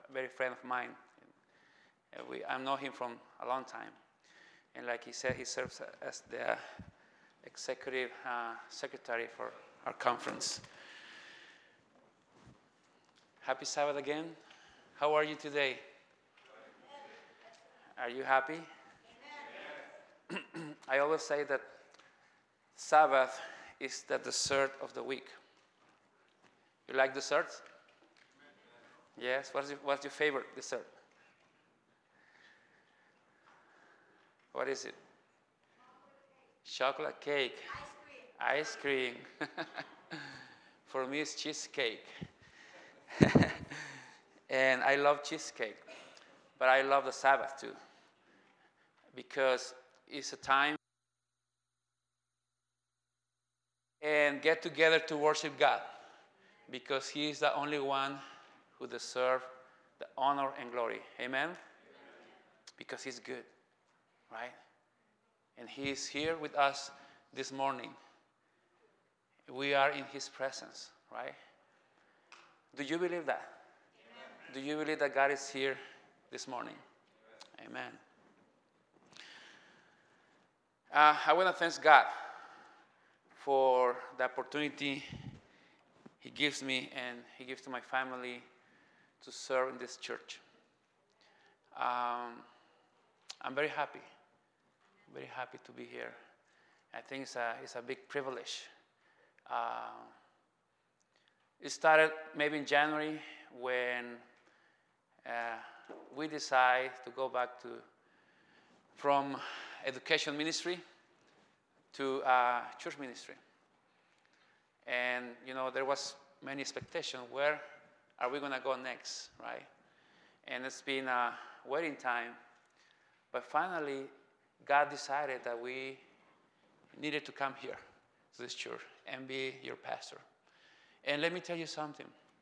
a very friend of mine. I know him from a long time. And like he said, he serves as the executive secretary for our conference. Happy Sabbath again. How are you today? Are you happy? I always say that Sabbath is the dessert of the week. You like desserts? Yes. What's your favorite dessert? What is it? Chocolate cake. Ice cream. For me, it's cheesecake. And I love cheesecake. But I love the Sabbath too. Because it's a time and get together to worship God. Because He is the only one who deserves the honor and glory. Amen? Because He's good. Right? And He is here with us this morning. We are in His presence, right? Do you believe that? Amen. Do you believe that God is here this morning? Amen. I want to thank God for the opportunity He gives me and He gives to my family to serve in this church. I'm very happy to be here. I think it's a big privilege. It started maybe in January when we decided to go back from education ministry to church ministry. And, there was many expectations. Where are we going to go next, right? And it's been a waiting time. But finally, God decided that we needed to come here to this church and be your pastor. And let me tell you something.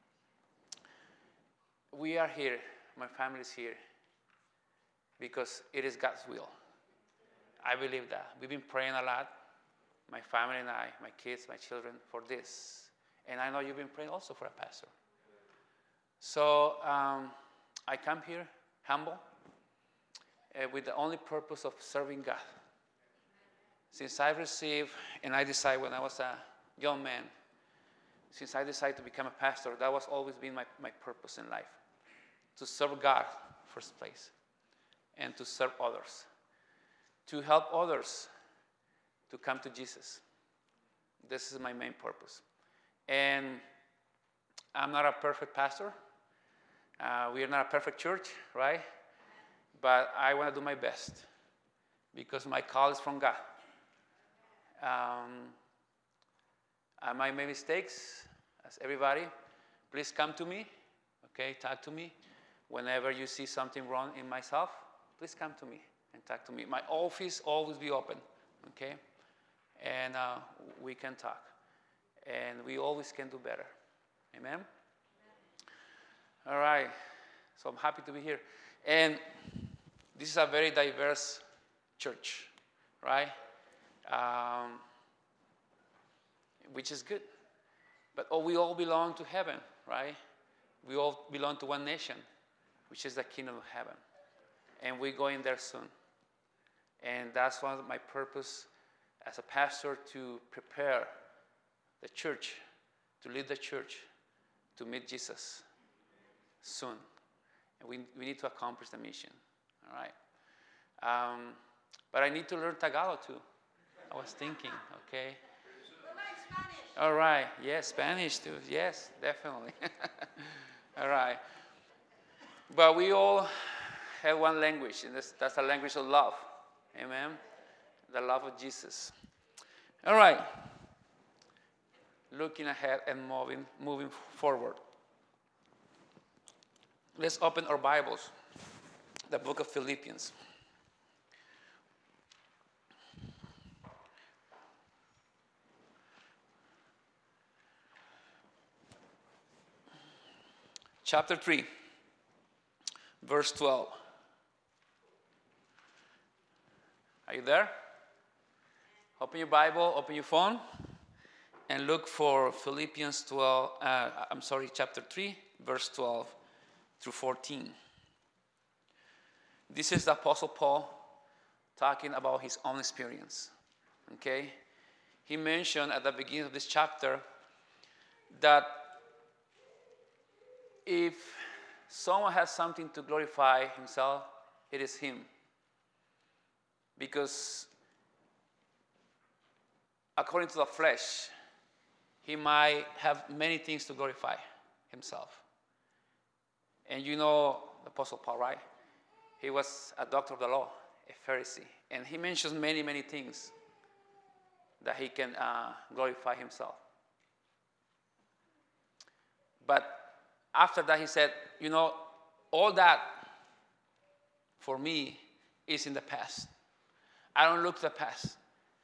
We are here, my family is here, because it is God's will. I believe that. We've been praying a lot, my family and I, my kids, my children, for this. And I know you've been praying also for a pastor. So I come here humble, with the only purpose of serving God. Since I received, and I decided when I was a young man, since I decided to become a pastor, that was always been my purpose in life. To serve God, first place, and to serve others. To help others to come to Jesus. This is my main purpose. And I'm not a perfect pastor. We are not a perfect church, right? But I want to do my best because my call is from God. I might make mistakes, as everybody. Please come to me, okay? Talk to me. Whenever you see something wrong in myself, please come to me and talk to me. My office always be open, okay? And we can talk. And we always can do better. Amen? All right. So I'm happy to be here. And this is a very diverse church, right? Which is good. But we all belong to heaven, right? We all belong to one nation, which is the kingdom of heaven. And we're going there soon. And that's one of my purpose as a pastor, to prepare the church, to lead the church to meet Jesus soon. And we need to accomplish the mission. All right. But I need to learn Tagalog too. I was thinking, okay. All right. Yes, Spanish too. Yes, definitely. All right. But we all have one language, and that's the language of love. Amen. The love of Jesus. All right. Looking ahead and moving forward. Let's open our Bibles. The book of Philippians. Chapter 3, verse 12. Are you there? Open your Bible, open your phone, and look for Philippians chapter 3, verse 12 through 14. This is the Apostle Paul talking about his own experience. Okay? He mentioned at the beginning of this chapter that if someone has something to glorify himself, it is him. Because according to the flesh, he might have many things to glorify himself. And you know the Apostle Paul, right? He was a doctor of the law, a Pharisee. And he mentions many, many things that he can glorify himself. But after that, he said, you know, all that for me is in the past. I don't look to the past.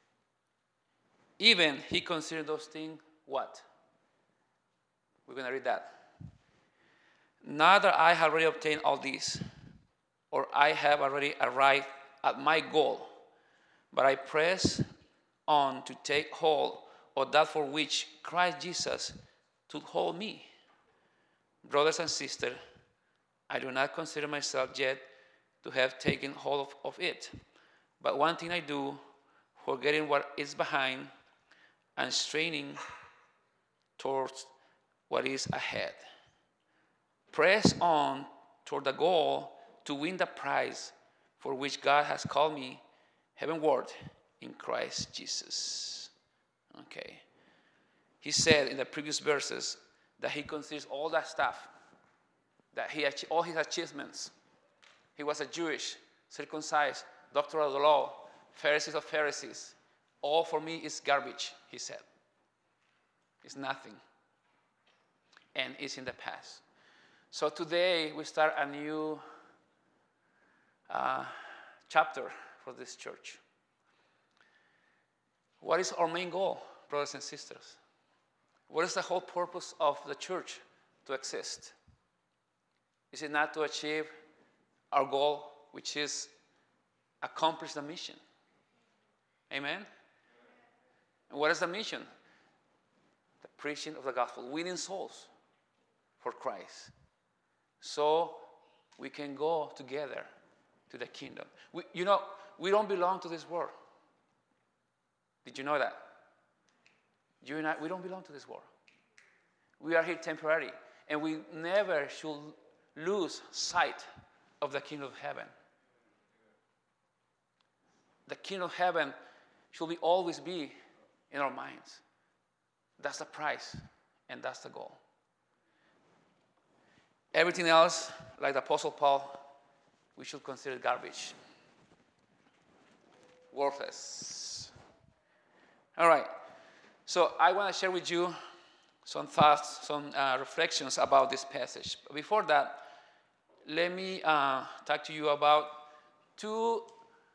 Even he considered those things what? We're going to read that. Neither I have already obtained all these, or I have already arrived at my goal, but I press on to take hold of that for which Christ Jesus took hold me. Brothers and sisters, I do not consider myself yet to have taken hold of it. But one thing I do, forgetting what is behind and straining towards what is ahead. Press on toward the goal to win the prize for which God has called me heavenward in Christ Jesus. Okay. He said in the previous verses that he considers all that stuff, that all his achievements. He was a Jewish, circumcised, doctor of the law, Pharisees of Pharisees. All for me is garbage, he said. It's nothing. And it's in the past. So today we start a new chapter for this church. What is our main goal, brothers and sisters? What is the whole purpose of the church to exist? Is it not to achieve our goal, which is accomplish the mission? Amen? And what is the mission? The preaching of the gospel, winning souls for Christ. So we can go together to the kingdom. We don't belong to this world. Did you know that? You and I, we don't belong to this world. We are here temporarily, and we never should lose sight of the kingdom of heaven. The kingdom of heaven should always be in our minds. That's the price, and that's the goal. Everything else, like the Apostle Paul, we should consider garbage. Worthless. All right. So I want to share with you some thoughts, some reflections about this passage. But before that, let me talk to you about two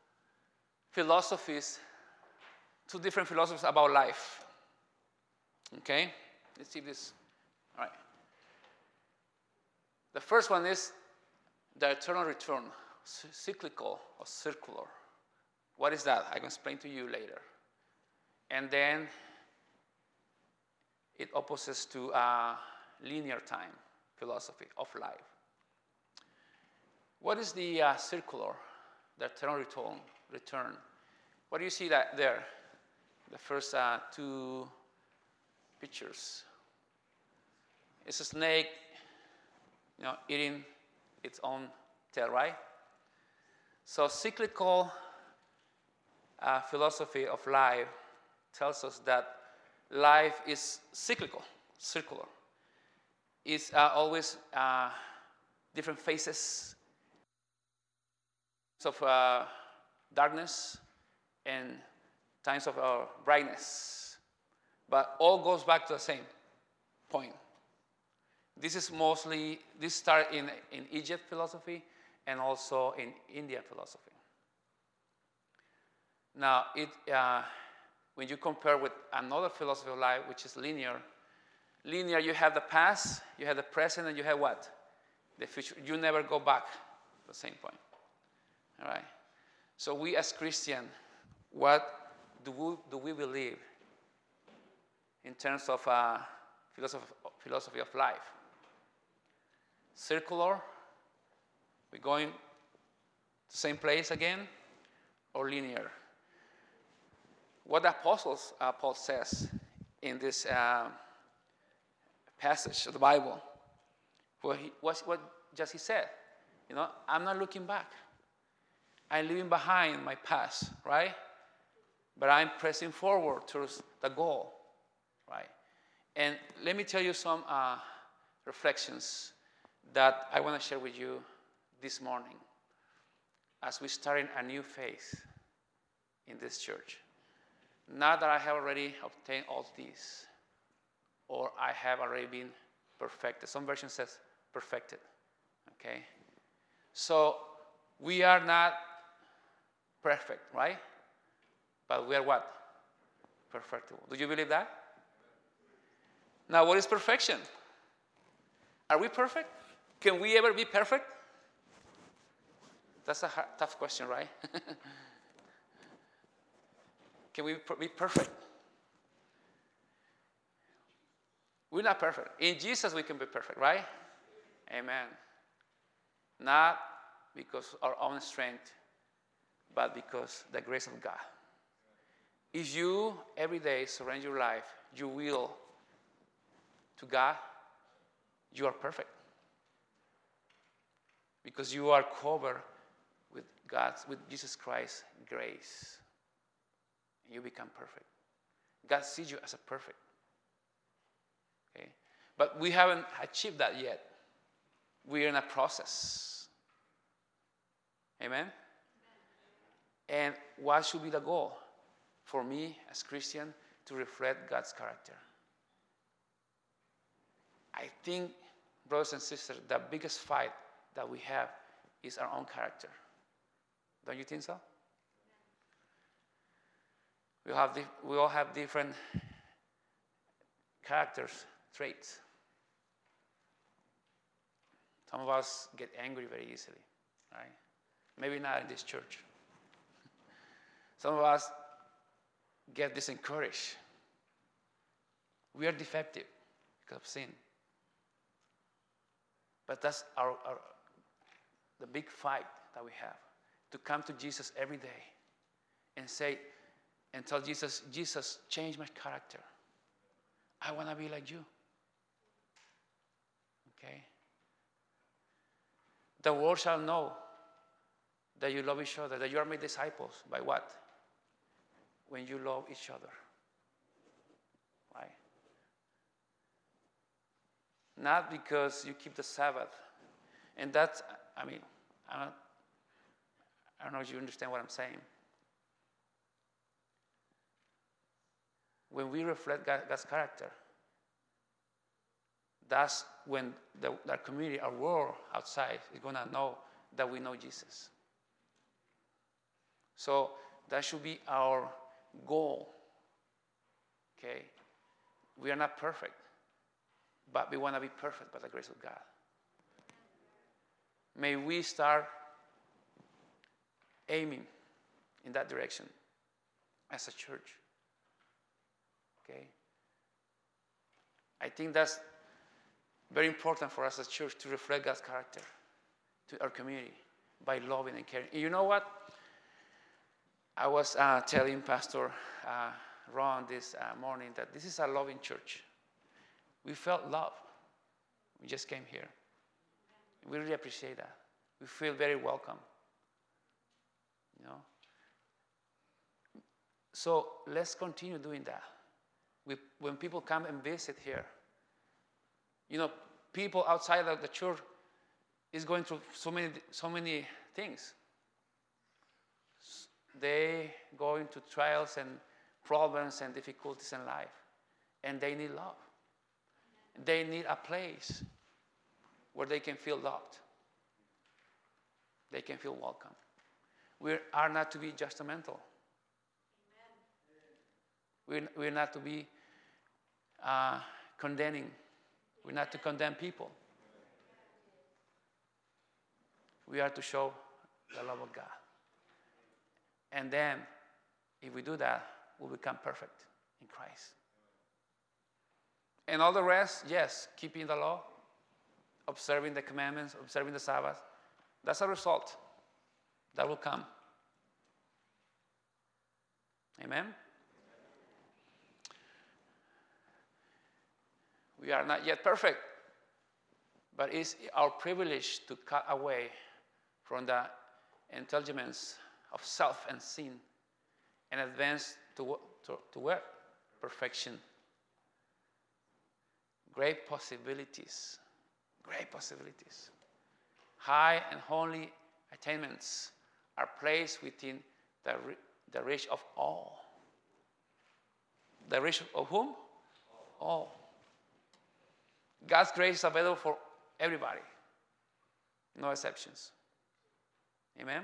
different philosophies about life. Okay? Let's see this. All right. The first one is the eternal return, cyclical or circular. What is that? I can explain to you later. And then it opposes to linear time philosophy of life. What is the circular, the eternal return? What do you see that there? The first two pictures. It's a snake, eating its own tail, right? So cyclical philosophy of life tells us that life is cyclical, circular. It's always different phases of darkness and times of brightness. But all goes back to the same point. This started in Egypt philosophy and also in Indian philosophy. Now, when you compare with another philosophy of life, which is linear, you have the past, you have the present, and you have what? The future. You never go back to the same point. All right? So we as Christians, what do we believe in terms of philosophy of life? Circular We're going to the same place again or linear? What the apostles, Paul says in this passage of the Bible, what just he said, I'm not looking back. I'm leaving behind my past, right? But I'm pressing forward towards the goal, right? And let me tell you some reflections that I want to share with you this morning as we're starting a new phase in this church. Not that I have already obtained all these, or I have already been perfected. Some version says perfected, okay? So we are not perfect, right? But we are what? Perfectible. Do you believe that? Now, what is perfection? Are we perfect? Can we ever be perfect? That's a tough question, right? Can we be perfect? We're not perfect. In Jesus, we can be perfect, right? Amen. Not because of our own strength, but because the grace of God. If you every day surrender your life, your will to God, you are perfect. Because you are covered with Jesus Christ's grace. And you become perfect. God sees you as a perfect. Okay? But we haven't achieved that yet. We're in a process. Amen? And what should be the goal? For me, as Christian, to reflect God's character. I think, brothers and sisters, the biggest fight that we have is our own character. Don't you think so? We all have different characters, traits. Some of us get angry very easily, right? Maybe not in this church. Some of us get disencouraged. We are defective because of sin. But that's the big fight that we have. To come to Jesus every day and say, and tell Jesus, Jesus, change my character. I want to be like you. Okay? The world shall know that you love each other, that you are my disciples. By what? When you love each other. Right? Not because you keep the Sabbath. And that's, I don't know if you understand what I'm saying. When we reflect God's character, that's when our community, our world outside is going to know that we know Jesus. So that should be our goal. Okay? We are not perfect, but we want to be perfect by the grace of God. May we start aiming in that direction as a church. Okay? I think that's very important for us as a church to reflect God's character to our community by loving and caring. And you know what? I was telling Pastor Ron this morning that this is a loving church. We felt love. We just came here. We really appreciate that. We feel very welcome. You know? So let's continue doing that. When people come and visit here, people outside of the church is going through so many things. They go into trials and problems and difficulties in life, and they need love. They need a place where they can feel loved. They can feel welcome. We are not to be judgmental. We're not to be condemning. We're not to condemn people. We are to show the love of God. And then, if we do that, we'll become perfect in Christ. And all the rest, yes, keeping the law, observing the commandments, observing the Sabbath, That's a result that will come. Amen? We are not yet perfect, but it's our privilege to cut away from the entanglements of self and sin and advance to where? Perfection. Great possibilities. Great possibilities. High and holy attainments are placed within the reach of all. The reach of whom? All. God's grace is available for everybody. No exceptions. Amen?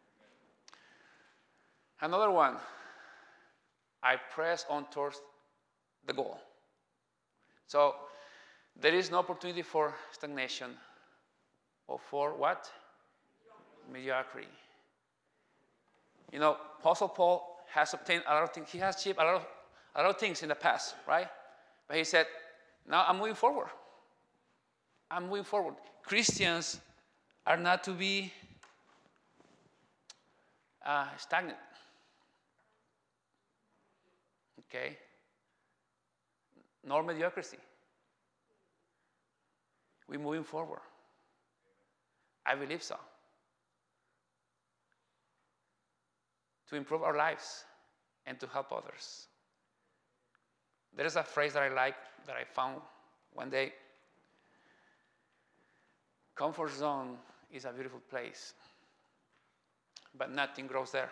Another one. I press on towards the goal. So, there is no opportunity for stagnation or for what? Mediocrity. You know, Apostle Paul has obtained a lot of things. He has achieved a lot of things in the past, right? But he said, now I'm moving forward. I'm moving forward. Christians are not to be stagnant. Okay? Nor mediocrity. We're moving forward. I believe so. To improve our lives and to help others. There is a phrase that I like that I found one day. Comfort zone is a beautiful place, but nothing grows there.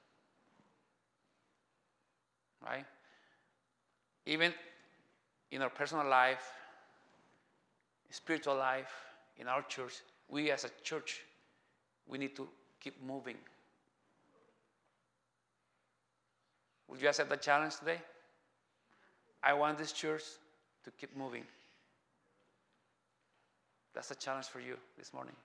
Right? Even in our personal life, spiritual life, in our church, we as a church, we need to keep moving. Would you accept the challenge today? I want this church to keep moving. That's a challenge for you this morning.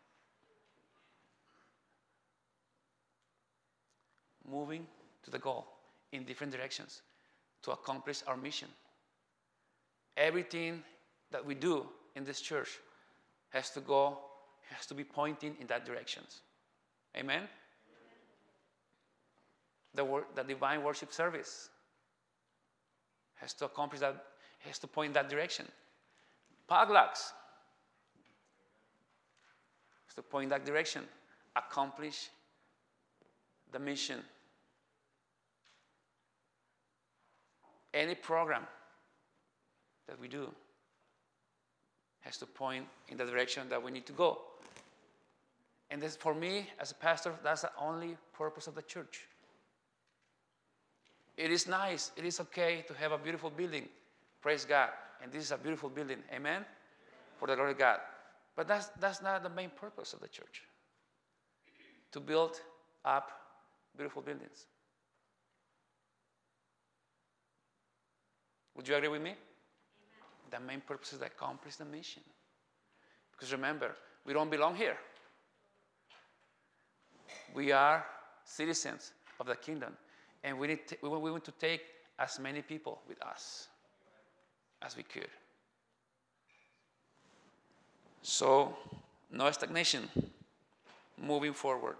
Moving to the goal in different directions to accomplish our mission. Everything that we do in this church has to be pointing in that direction. Amen? The divine worship service has to accomplish that, has to point in that direction. Potlucks has to point in that direction. Accomplish the mission. Any program that we do has to point in the direction that we need to go. And this, for me, as a pastor, that's the only purpose of the church. It is nice, it is okay to have a beautiful building. Praise God. And this is a beautiful building. Amen? For the glory of God. But that's not the main purpose of the church. To build up beautiful buildings. Would you agree with me? The main purpose is to accomplish the mission. Because remember, we don't belong here. We are citizens of the kingdom. And we want to take as many people with us as we could. So, no stagnation. Moving forward.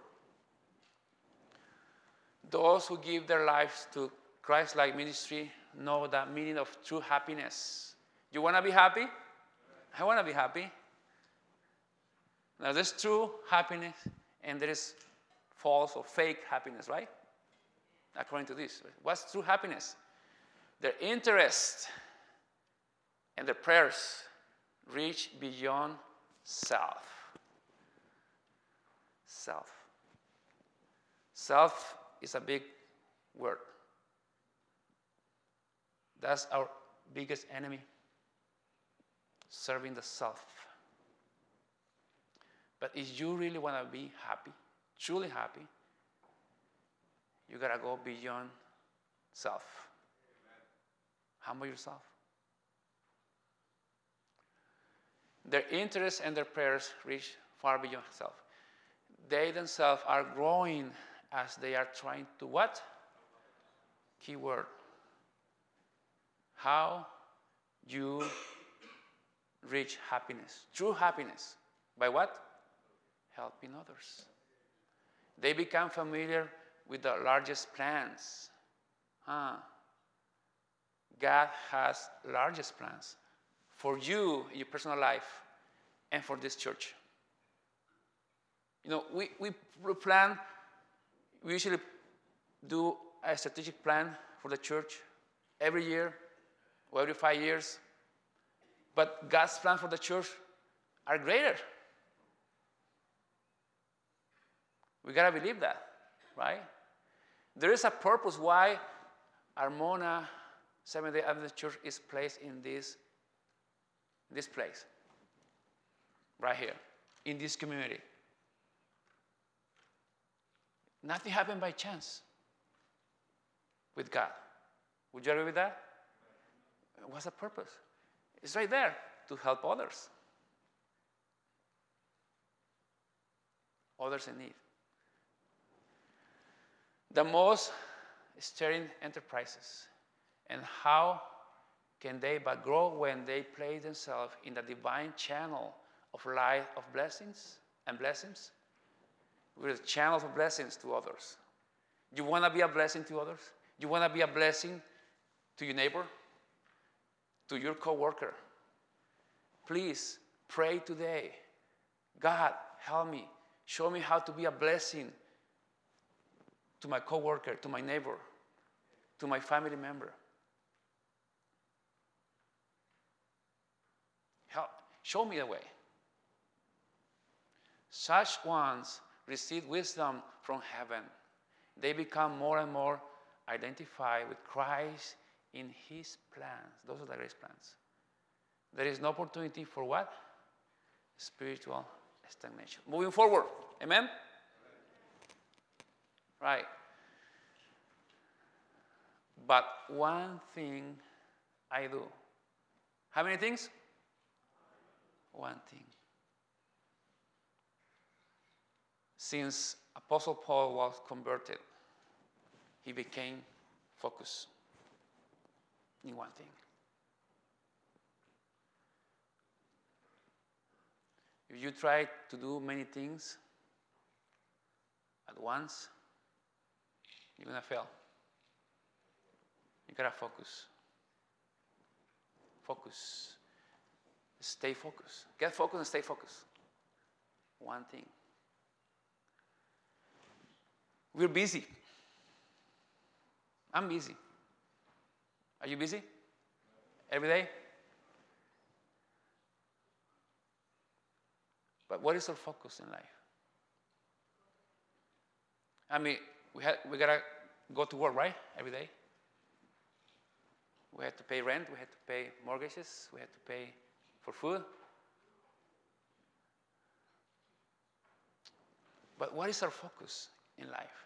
Those who give their lives to Christ-like ministry know the meaning of true happiness. You want to be happy? I want to be happy. Now, there's true happiness and there is false or fake happiness, right? According to this. What's true happiness? Their interest and their prayers reach beyond self. Self. Self is a big word. That's our biggest enemy. Serving the self. But if you really want to be happy, truly happy, you got to go beyond self. Humble yourself. Their interests and their prayers reach far beyond self. They themselves are growing as they are trying to what? Keyword. How you reach happiness. True happiness. By what? helping others. They become familiar with the largest plans. God has largest plans for you in your personal life and for this church. You know, we usually do a strategic plan for the church every year or every 5 years. But God's plan for the church are greater. We got to believe that, right? There is a purpose why Armona Seventh-day Adventist Church is placed in this place, right here, in this community. Nothing happened by chance with God. Would you agree with that? What's the purpose? It's right there to help others. Others in need. The most stirring enterprises. And how can they but grow when they place themselves in the divine channel of life of blessings and blessings? We're the channels of blessings to others. You want to be a blessing to others? You want to be a blessing to your neighbor? To your coworker? Please pray today. God, help me. Show me how to be a blessing to my coworker, to my neighbor, to my family member. Show me the way. Such ones receive wisdom from heaven. They become more and more identified with Christ in his plans. Those are the grace plans. There is no opportunity for what? Spiritual stagnation. Moving forward. Amen? Right. But one thing I do. How many things? One thing. Since Apostle Paul was converted, he became focused in one thing. If you try to do many things at once, you're going to fail. You got to focus. Focus. Stay focused. Get focused and stay focused. One thing. We're busy. I'm busy. Are you busy? Every day? But what is our focus in life? I mean, we got to go to work, right? Every day. We have to pay rent. We have to pay mortgages. We have to pay for food. But what is our focus in life?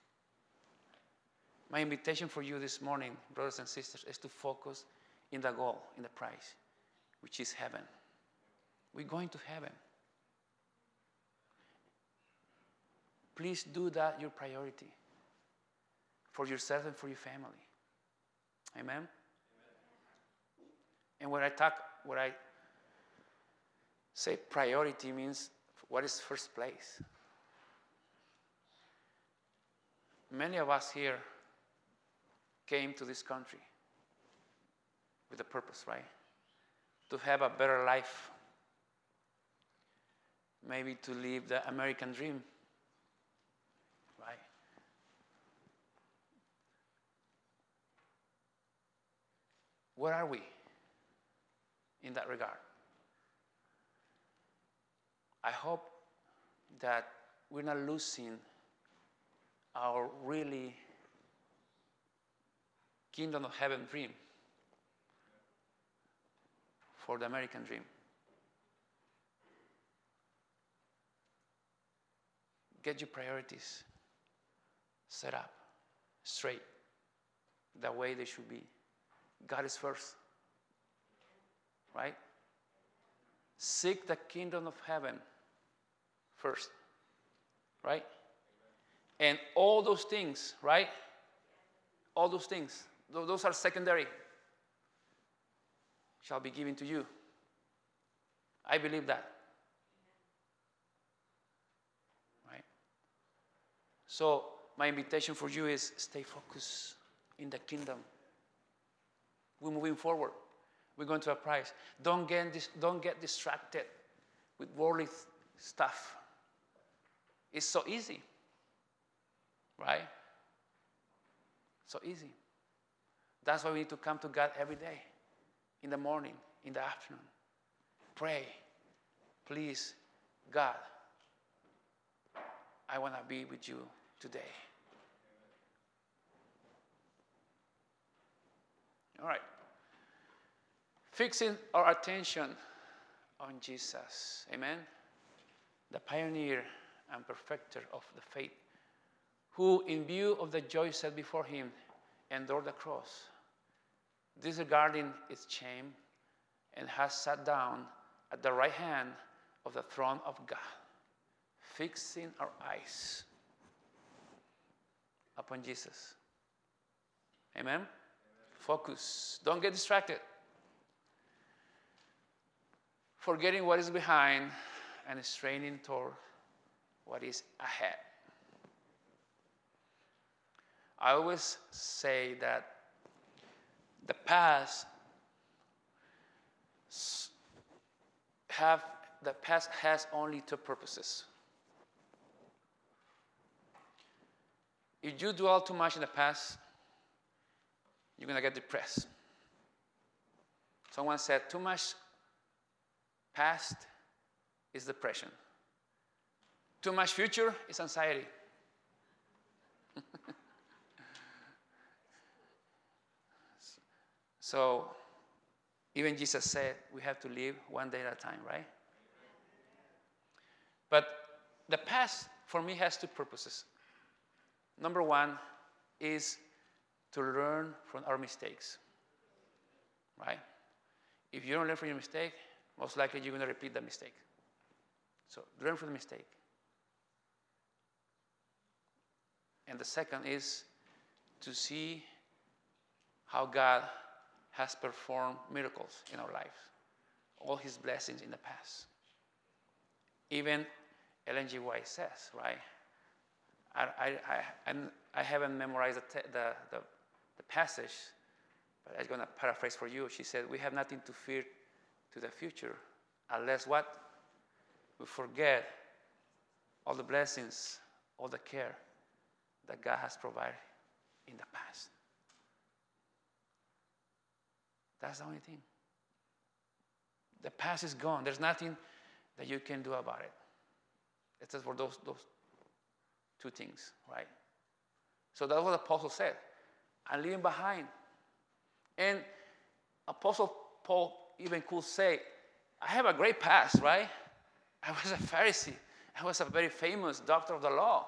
My invitation for you this morning, brothers and sisters, is to focus in the goal, in the prize, which is heaven. We're going to heaven. Please do that your priority for yourself and for your family. Amen? And when I say priority means what is first place? Many of us here came to this country with a purpose, right? To have a better life. Maybe to live the American dream, right? Where are we in that regard? I hope that we're not losing our really kingdom of heaven dream for the American dream. Get your priorities set up straight, the way they should be. God is first, right? Seek the kingdom of heaven first, right? And all those things, right? All those things, those are secondary, shall be given to you. I believe that. So my invitation for you is stay focused in the kingdom. We're moving forward. We're going to a prize. Don't get distracted with worldly stuff. It's so easy, right? So easy. That's why we need to come to God every day, in the morning, in the afternoon. Pray. Please, God, I want to be with you today. All right. Fixing our attention on Jesus. Amen. The pioneer and perfecter of the faith, who, in view of the joy set before him, endured the cross, disregarding its shame, and has sat down at the right hand of the throne of God, fixing our eyes upon Jesus. Amen? Focus. Don't get distracted. Forgetting what is behind and straining toward what is ahead. I always say that the past has only two purposes. If you dwell too much in the past, you're going to get depressed. Someone said, too much past is depression. Too much future is anxiety. So, even Jesus said we have to live one day at a time, right? But the past, for me, has two purposes. Number one is to learn from our mistakes, right? If you don't learn from your mistake, most likely you're going to repeat that mistake. So learn from the mistake. And the second is to see how God has performed miracles in our lives, all his blessings in the past. Even Ellen G. White says, right? I haven't memorized the passage, but I'm going to paraphrase for you. She said, we have nothing to fear to the future unless what? We forget all the blessings, all the care that God has provided in the past. That's the only thing. The past is gone. There's nothing that you can do about it. It's just for those two things, right? So that's what the apostle said. I'm leaving behind. And Apostle Paul even could say, I have a great past, right? I was a Pharisee. I was a very famous doctor of the law.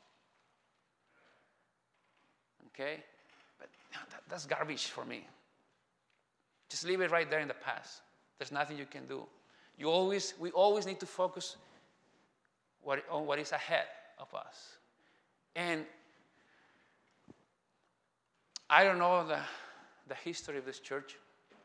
Okay? But that's garbage for me. Just leave it right there in the past. There's nothing you can do. We always need to focus on what is ahead of us. And I don't know the history of this church,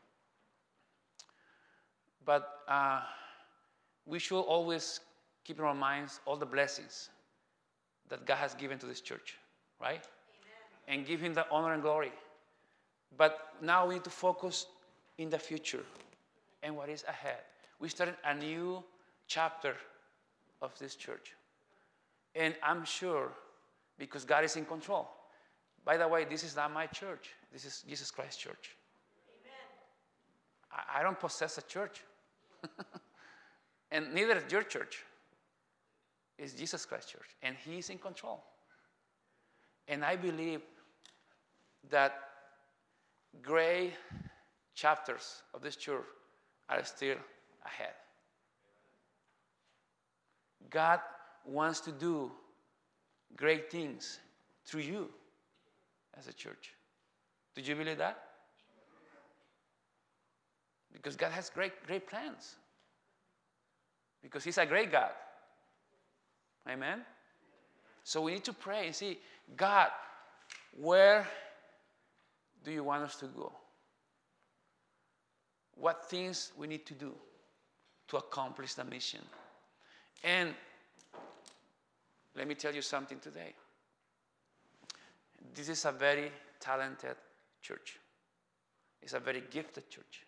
but we should always keep in our minds all the blessings that God has given to this church, right? Amen. And give him the honor and glory. But now we need to focus in the future and what is ahead. We started a new chapter of this church. And I'm sure, because God is in control. By the way, this is not my church. This is Jesus Christ Church. Amen. I don't possess a church. And neither is your church. It's Jesus Christ Church. And he's in control. And I believe that great chapters of this church are still ahead. God wants to do great things through you as a church. Do you believe that? Because God has great plans. Because he's a great God. Amen? So we need to pray and see, God, where do you want us to go? What things we need to do to accomplish the mission? And let me tell you something today. This is a very talented church. It's a very gifted church.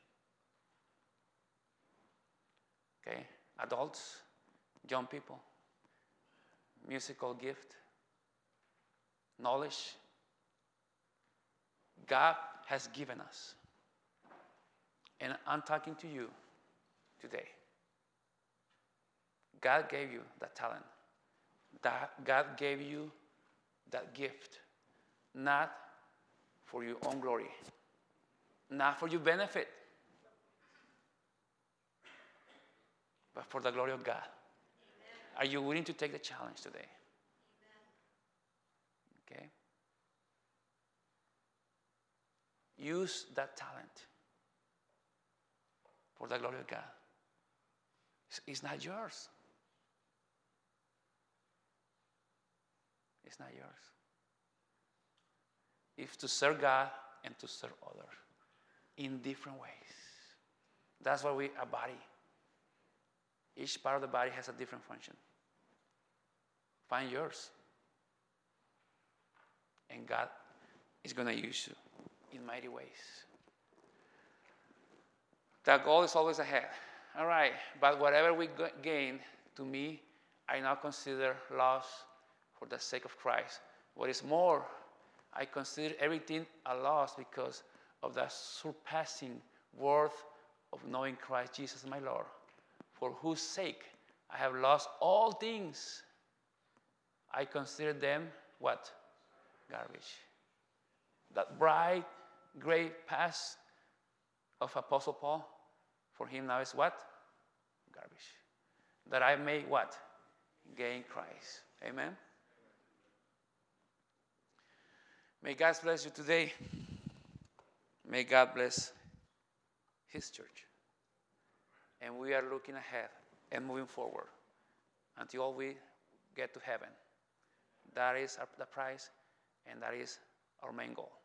Okay? Adults, young people, musical gift, knowledge. God has given us. And I'm talking to you today. God gave you that talent. God gave you that gift, not for your own glory, not for your benefit, but for the glory of God. Amen. Are you willing to take the challenge today? Amen. Okay? Use that talent for the glory of God. It's not yours. It's not yours. It's to serve God and to serve others in different ways. That's why we are a body. Each part of the body has a different function. Find yours. And God is going to use you in mighty ways. The goal is always ahead. All right, but whatever we gain, to me, I now consider loss for the sake of Christ. What is more, I consider everything a loss because of the surpassing worth of knowing Christ Jesus my Lord, for whose sake I have lost all things. I consider them what? Garbage. That bright, great past of Apostle Paul, for him now is what? Garbage. That I may what? Gain Christ. Amen? May God bless you today. May God bless His church. And we are looking ahead and moving forward until we get to heaven. That is the prize, and that is our main goal.